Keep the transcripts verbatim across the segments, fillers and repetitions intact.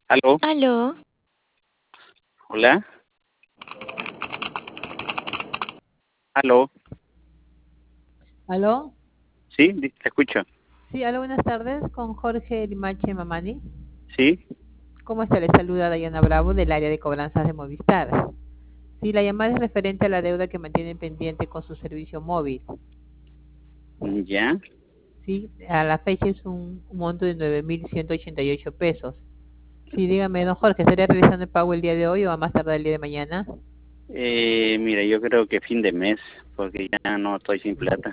¿Aló? Aló, ¿Hola? ¿Aló? ¿Aló? ¿Sí? di- Te escucho. Sí, aló, buenas tardes, con Jorge Limache Mamani. ¿Sí? ¿Cómo está? Le saluda Dayana Bravo del área de cobranzas de Movistar. Sí, la llamada es referente a la deuda que mantiene pendiente con su servicio móvil. ¿Ya? Sí, a la fecha es un, un monto de nueve mil ciento ochenta y ocho pesos. Sí, dígame, don Jorge, ¿estaría realizando el pago el día de hoy o a más tardar el día de mañana? Eh, mira, yo creo que fin de mes, porque ya no estoy sin plata.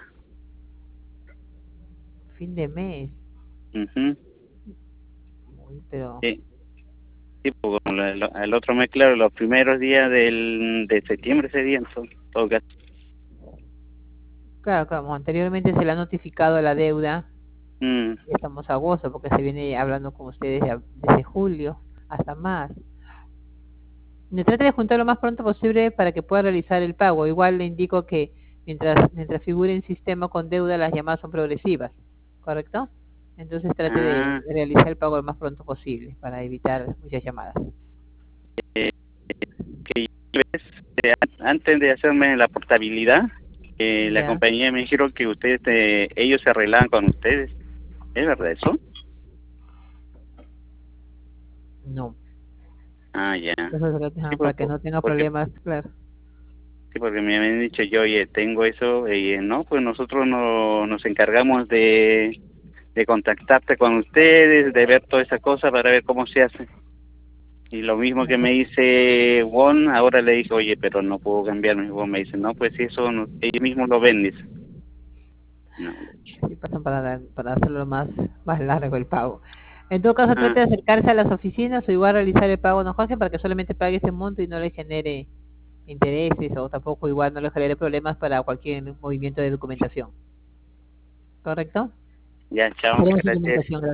Fin de mes. Ujú. Uy, pero... Sí, sí, porque lo- lo- el otro mes, claro, los primeros días del, de septiembre serían, son, todo caso. Claro, como anteriormente se le ha notificado la deuda, Mm, ya estamos a agosto porque se viene hablando con ustedes ya desde julio hasta más. Me trate de juntar lo más pronto posible para que pueda realizar el pago. Igual le indico que mientras mientras figure en sistema con deuda, las llamadas son progresivas, ¿correcto? Entonces trate de ah, realizar el pago lo más pronto posible para evitar muchas llamadas. eh, que ves, eh, an- antes de hacerme la portabilidad, eh, la Ya, compañía me dijeron que ustedes, eh, ellos se arreglaban con ustedes. ¿Es verdad eso? no. Ah, ya. Entonces, Sí, ajá, por- para que por- no tenga porque problemas, claro. Sí, porque me habían dicho yo, oye, tengo eso, y eh, no, pues nosotros no, nos encargamos de, de contactarte con ustedes, de ver toda esa cosa para ver cómo se hace. Y lo mismo que me dice Won, ahora le dije, oye, pero no puedo cambiarme. Y Won me dice, no, pues si eso no, ellos mismos lo ven, dice. No. Sí, pasan para, para hacerlo más, más largo el pago. En todo caso, Ah, trate de acercarse a las oficinas o igual realizar el pago, no Jorge, para que solamente pague ese monto y no le genere intereses o tampoco igual no le genere problemas para cualquier movimiento de documentación. ¿Correcto? ya, chao, Estaremos en gracias. comunicación.